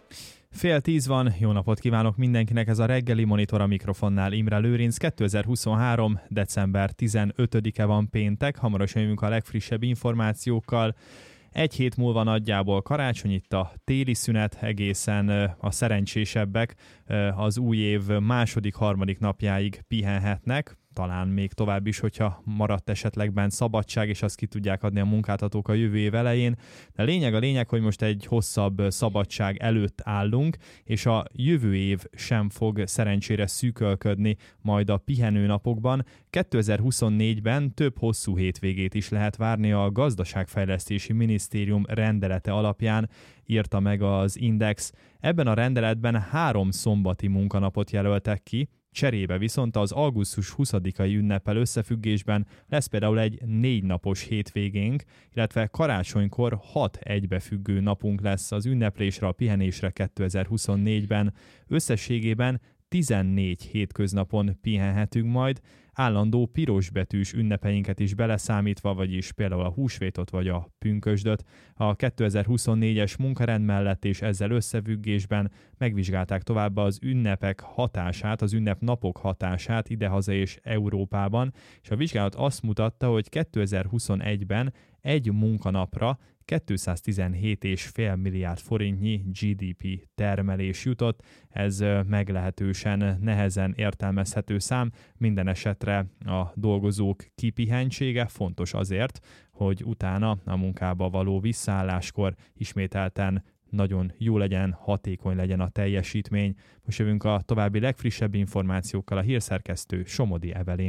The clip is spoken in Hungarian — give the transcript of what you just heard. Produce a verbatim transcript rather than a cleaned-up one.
Fél tíz van, jó napot kívánok mindenkinek, ez a reggeli Monitor, a mikrofonnál Imre Lőrinc. kétezer-huszonhárom. december tizenötödike van, péntek, hamarosan jövünk a legfrissebb információkkal. Egy hét múlva nagyjából karácsony, itt a téli szünet, egészen a szerencsésebbek az új év második, harmadik napjáig pihenhetnek, talán még tovább is, hogyha maradt esetleg bent szabadság, és azt ki tudják adni a munkáltatók a jövő év elején. De a lényeg a lényeg, hogy most egy hosszabb szabadság előtt állunk, és a jövő év sem fog szerencsére szűkölködni majd a pihenő napokban. kétezer-huszonnégyben több hosszú hétvégét is lehet várni, a Gazdaságfejlesztési Minisztérium rendelete alapján írta meg az Index. Ebben a rendeletben három szombati munkanapot jelöltek ki, cserébe viszont az augusztus huszadikai ünneppel összefüggésben lesz például egy négy napos hétvégénk, illetve karácsonykor hat egybefüggő napunk lesz az ünneplésre, a pihenésre kétezer-huszonnégyben. Összességében tizennégy hétköznapon pihenhetünk majd, állandó pirosbetűs ünnepeinket is beleszámítva, vagyis például a húsvétot vagy a pünkösdöt. A kétezer-huszonnégyes munkarend mellett és ezzel összefüggésben megvizsgálták tovább az ünnepek hatását, az ünnepnapok hatását idehaza és Európában, és a vizsgálat azt mutatta, hogy kétezer-huszonegyben egy munkanapra kétszáztizenhét egész öt milliárd forintnyi gé dé pé termelés jutott. Ez meglehetősen nehezen értelmezhető szám. Minden esetre a dolgozók kipihentsége fontos azért, hogy utána a munkába való visszaálláskor ismételten nagyon jó legyen, hatékony legyen a teljesítmény. Most jövünk a további legfrissebb információkkal, a hírszerkesztő Somodi Evelén.